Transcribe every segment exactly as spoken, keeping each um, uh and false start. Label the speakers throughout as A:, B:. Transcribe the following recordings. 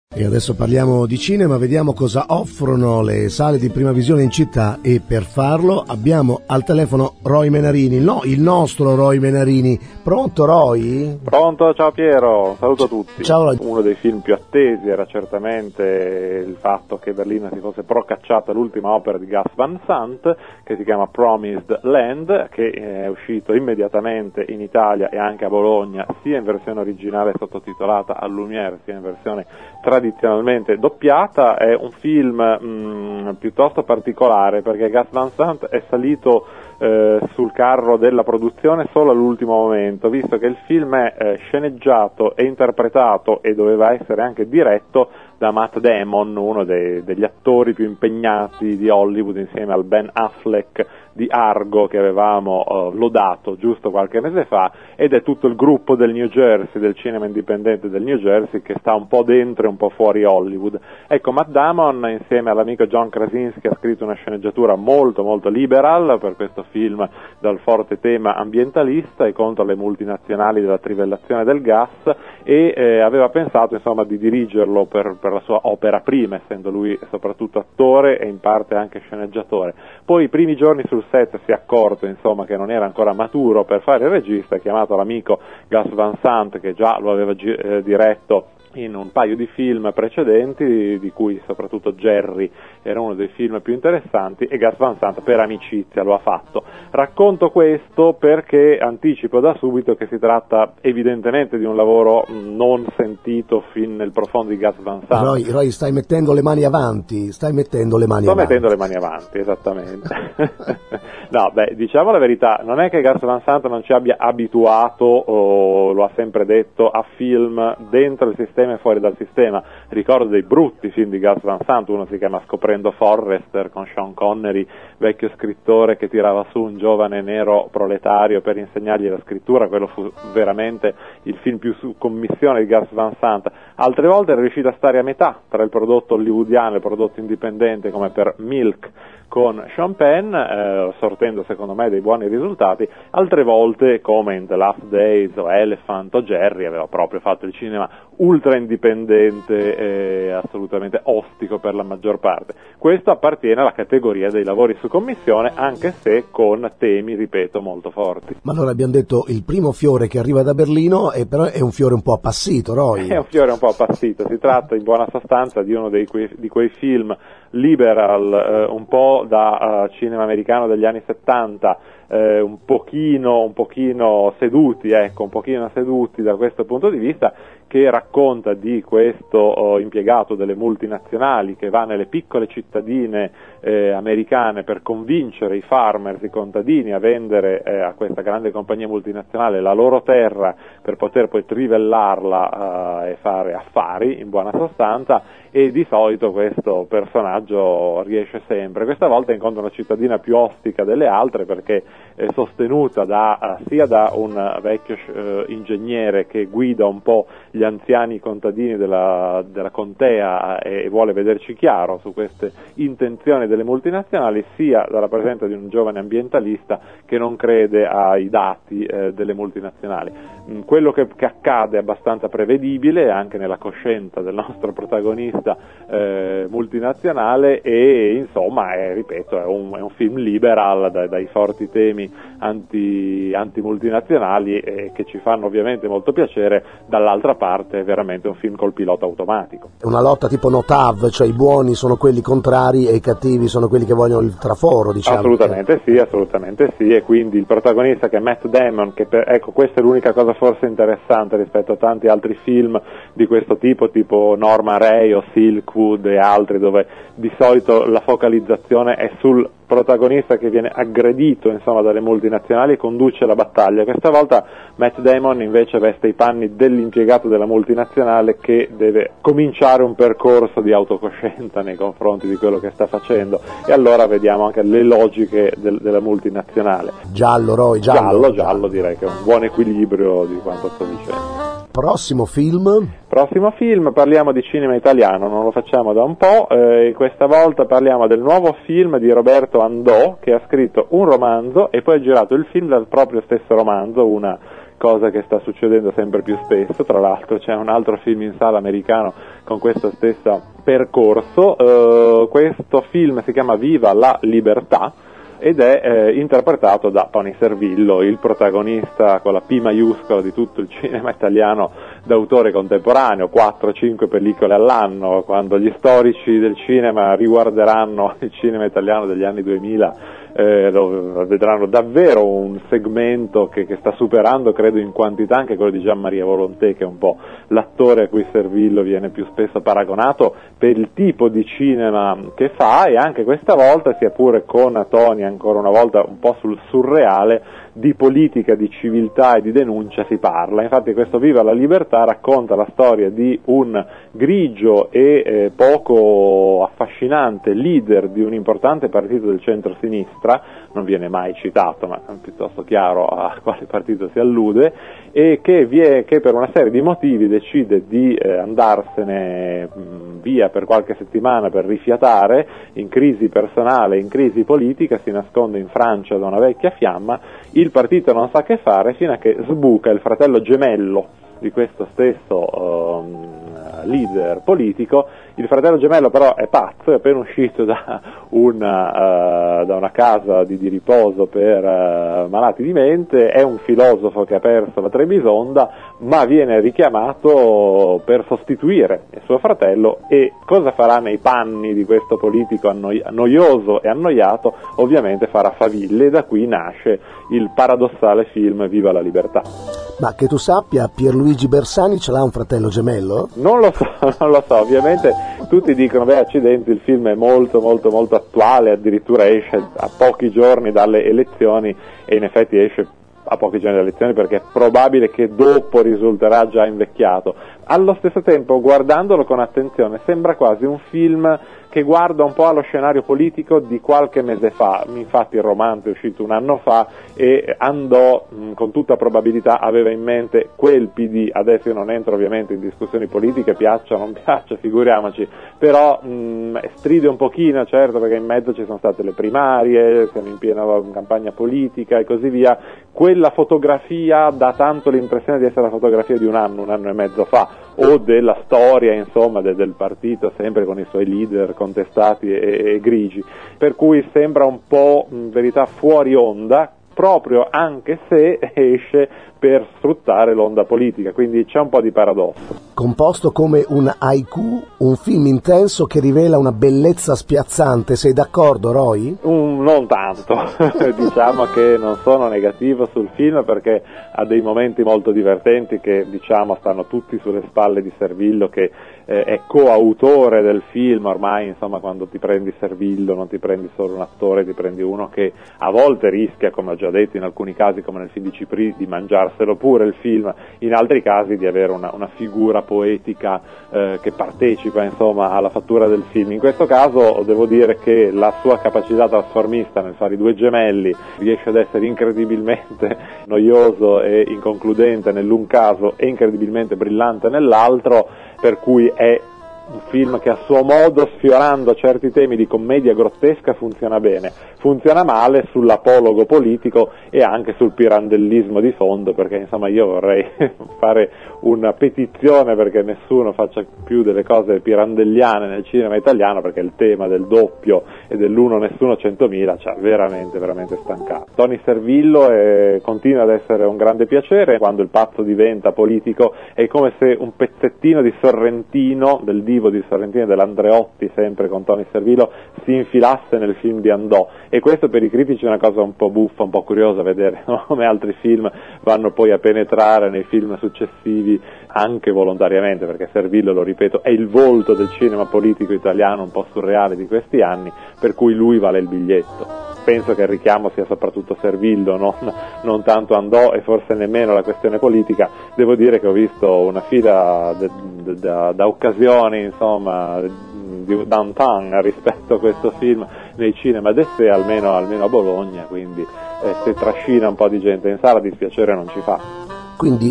A: E adesso parliamo di cinema, vediamo cosa offrono le sale di Prima Visione in città, e per farlo abbiamo al telefono Roy Menarini, no, il nostro Roy Menarini. Pronto Roy?
B: Pronto, ciao Piero, saluto a tutti.
A: Ciao Roy.
B: Uno dei film più attesi era certamente il fatto che Berlino si fosse procacciata l'ultima opera di Gus Van Sant, che si chiama Promised Land, che è uscito immediatamente in Italia e anche a Bologna, sia in versione originale sottotitolata a Lumière, sia in versione tradizionalmente doppiata. È un film mh, piuttosto particolare, perché Gus Van Sant è salito eh, sul carro della produzione solo all'ultimo momento, visto che il film è eh, sceneggiato e interpretato e doveva essere anche diretto da Matt Damon, uno dei, degli attori più impegnati di Hollywood, insieme al Ben Affleck di Argo che avevamo uh, lodato giusto qualche mese fa, ed è tutto il gruppo del New Jersey, del cinema indipendente del New Jersey, che sta un po' dentro e un po' fuori Hollywood. Ecco, Matt Damon insieme all'amico John Krasinski ha scritto una sceneggiatura molto molto liberal per questo film dal forte tema ambientalista e contro le multinazionali della trivellazione del gas, e eh, aveva pensato insomma di dirigerlo per, per la sua opera prima, essendo lui soprattutto attore e in parte anche sceneggiatore. Poi i primi giorni sul set si è accorto insomma che non era ancora maturo per fare il regista, ha chiamato l'amico Gus Van Sant, che già lo aveva gi- eh, diretto in un paio di film precedenti, di cui soprattutto Jerry era uno dei film più interessanti, e Gus Van Sant per amicizia lo ha fatto. Racconto questo perché anticipo da subito che si tratta evidentemente di un lavoro non sentito fin nel profondo di Gus Van Sant.
A: Roy, Roy, stai mettendo le mani avanti, stai mettendo le mani
B: Sto
A: avanti.
B: mettendo le mani avanti, esattamente. No, beh, diciamo la verità, non è che Gus Van Sant non ci abbia abituato, o lo ha sempre detto, a film dentro il sistema e fuori dal sistema. Ricordo dei brutti film di Gus Van Sant, uno si chiama Scoprendo Forrester con Sean Connery, vecchio scrittore che tirava su un giovane nero proletario per insegnargli la scrittura. Quello fu veramente il film più su commissione di Gus Van Sant. Altre volte era riuscito a stare a metà tra il prodotto hollywoodiano e il prodotto indipendente, come per Milk con Sean Penn, eh, sortendo secondo me dei buoni risultati. Altre volte, come in The Last Days o Elephant o Jerry, aveva proprio fatto il cinema ultra indipendente e assolutamente ostico per la maggior parte. Questo appartiene alla categoria dei lavori su commissione, anche se con temi, ripeto, molto forti.
A: Ma allora abbiamo detto il primo fiore che arriva da Berlino, e però è un fiore un po' appassito, Roy.
B: È un fiore un po' appassito, si tratta in buona sostanza di uno dei quei, di quei film liberal, eh, un po' da uh, cinema americano degli anni settanta, eh, un pochino, un pochino seduti, ecco, un pochino seduti da questo punto di vista, che racconta di questo oh, impiegato delle multinazionali che va nelle piccole cittadine eh, americane per convincere i farmers, i contadini, a vendere eh, a questa grande compagnia multinazionale la loro terra per poter poi trivellarla eh, e fare affari, in buona sostanza. E di solito questo personaggio riesce sempre. Questa volta incontra una cittadina più ostica delle altre, perché è sostenuta da, sia da un vecchio eh, ingegnere che guida un po' gli anziani contadini della, della contea e, e vuole vederci chiaro su queste intenzioni delle multinazionali, sia dalla presenza di un giovane ambientalista che non crede ai dati eh, delle multinazionali. Mm, quello che, che accade è abbastanza prevedibile anche nella coscienza del nostro protagonista Eh, multinazionale, e insomma è, ripeto, è un, è un film liberal dai, dai forti temi anti, anti-multinazionali, eh, che ci fanno ovviamente molto piacere. Dall'altra parte è veramente un film col pilota automatico.
A: È una lotta tipo Notav, cioè i buoni sono quelli contrari e i cattivi sono quelli che vogliono il traforo, diciamo.
B: Assolutamente sì, assolutamente sì, e quindi il protagonista, che è Matt Damon, che per, ecco, questa è l'unica cosa forse interessante rispetto a tanti altri film di questo tipo, tipo Norma Ray o Silkwood e altri, dove di solito la focalizzazione è sul protagonista che viene aggredito insomma dalle multinazionali e conduce la battaglia. Questa volta Matt Damon invece veste i panni dell'impiegato della multinazionale che deve cominciare un percorso di autocoscienza nei confronti di quello che sta facendo, e allora vediamo anche le logiche del, della multinazionale.
A: Giallo, Roy, giallo.
B: Giallo, giallo, direi che è un buon equilibrio di quanto sto dicendo.
A: Prossimo film?
B: Prossimo film, parliamo di cinema italiano, non lo facciamo da un po', eh, questa volta parliamo del nuovo film di Roberto Andò, che ha scritto un romanzo e poi ha girato il film dal proprio stesso romanzo, una cosa che sta succedendo sempre più spesso. Tra l'altro c'è un altro film in sala americano con questo stesso percorso. Uh, questo film si chiama Viva la libertà ed è eh, interpretato da Tony Servillo, il protagonista con la P maiuscola di tutto il cinema italiano d'autore contemporaneo, quattro cinque pellicole all'anno. Quando gli storici del cinema riguarderanno il cinema italiano degli anni duemila, eh, lo vedranno davvero un segmento che, che sta superando, credo, in quantità anche quello di Gian Maria Volonté, che è un po' l'attore a cui Servillo viene più spesso paragonato per il tipo di cinema che fa, e anche questa volta, sia pure con Tony ancora una volta un po' sul surreale, di politica, di civiltà e di denuncia si parla. Infatti questo Viva la libertà racconta la storia di un grigio e eh, poco affascinante leader di un importante partito del centro-sinistra, non viene mai citato, ma è piuttosto chiaro a quale partito si allude, e che, vie, che per una serie di motivi decide di eh, andarsene mh, via per qualche settimana per rifiatare, in crisi personale, in crisi politica, si nasconde in Francia da una vecchia fiamma. Il partito non sa che fare fino a che sbuca il fratello gemello di questo stesso um, leader politico. Il fratello gemello però è pazzo, è appena uscito da una, uh, da una casa di, di riposo per uh, malati di mente, è un filosofo che ha perso la Trebisonda, ma viene richiamato per sostituire il suo fratello. E cosa farà nei panni di questo politico annoi- noioso e annoiato? Ovviamente farà faville, e da qui nasce il paradossale film Viva la libertà.
A: Ma che tu sappia, Pierluigi Bersani ce l'ha un fratello gemello?
B: Non lo so, non lo so, ovviamente tutti dicono, beh, accidenti, il film è molto molto molto attuale, addirittura esce a pochi giorni dalle elezioni, e in effetti esce a pochi giorni dalle elezioni perché è probabile che dopo risulterà già invecchiato. Allo stesso tempo, guardandolo con attenzione, sembra quasi un film che guarda un po' allo scenario politico di qualche mese fa. Infatti il romanzo è uscito un anno fa e andò, mh, con tutta probabilità, aveva in mente quel P D. Adesso io non entro ovviamente in discussioni politiche, piaccia o non piaccia, figuriamoci, però mh, stride un pochino, certo, perché in mezzo ci sono state le primarie, siamo in piena campagna politica e così via. Quella fotografia dà tanto l'impressione di essere la fotografia di un anno, un anno e mezzo fa, o della storia, insomma, de, del partito, sempre con i suoi leader contestati e, e grigi, per cui sembra un po' in verità fuori onda, proprio anche se esce per sfruttare l'onda politica, quindi c'è un po' di paradosso.
A: Composto come un haiku, un film intenso che rivela una bellezza spiazzante, sei d'accordo, Roy?
B: Um, non tanto, diciamo che non sono negativo sul film perché ha dei momenti molto divertenti che, diciamo, stanno tutti sulle spalle di Servillo, che eh, è coautore del film. Ormai, insomma, quando ti prendi Servillo non ti prendi solo un attore, ti prendi uno che a volte rischia, come ho già detto in alcuni casi come nel film di Cipri, di mangiarselo pure il film, in altri casi di avere una, una figura poetica eh, che partecipa, insomma, alla fattura del film. In questo caso devo dire che la sua capacità trasformista nel fare i due gemelli riesce ad essere incredibilmente noioso e inconcludente nell'un caso e incredibilmente brillante nell'altro, per cui è un film che a suo modo, sfiorando certi temi di commedia grottesca, funziona bene. Funziona male sull'apologo politico e anche sul pirandellismo di fondo, perché insomma io vorrei fare una petizione perché nessuno faccia più delle cose pirandelliane nel cinema italiano, perché il tema del doppio e dell'uno nessuno centomila ci ha veramente veramente stancato. Tony Servillo è, continua ad essere un grande piacere. Quando il pazzo diventa politico è come se un pezzettino di Sorrentino, del divo di Sorrentino e dell'Andreotti, sempre con Tony Servillo, si infilasse nel film di Andò. E questo per i critici è una cosa un po' buffa, un po' curiosa, vedere, no? Come altri film vanno poi a penetrare nei film successivi, anche volontariamente, perché Servillo, lo ripeto, è il volto del cinema politico italiano un po' surreale di questi anni, per cui lui vale il biglietto. Penso che il richiamo sia soprattutto Servillo, non, non tanto Andò e forse nemmeno la questione politica. Devo dire che ho visto una fila de, de, de, da occasioni, insomma, di downtown rispetto a questo film nei cinema d'essè, almeno, almeno a Bologna, quindi eh, se trascina un po' di gente in sala dispiacere non ci fa.
A: Quindi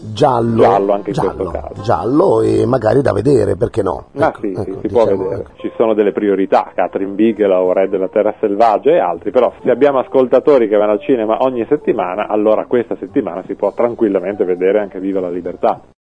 A: giallo,
B: giallo anche in
A: giallo,
B: questo caso.
A: Giallo e magari da vedere, perché no?
B: Ah
A: ecco,
B: sì,
A: ecco,
B: sì, si
A: diciamo,
B: può vedere.
A: Ecco.
B: Ci sono delle priorità, Catherine Bigelow, Re della Terra Selvaggia e altri, però se abbiamo ascoltatori che vanno al cinema ogni settimana, allora questa settimana si può tranquillamente vedere anche Viva la Libertà.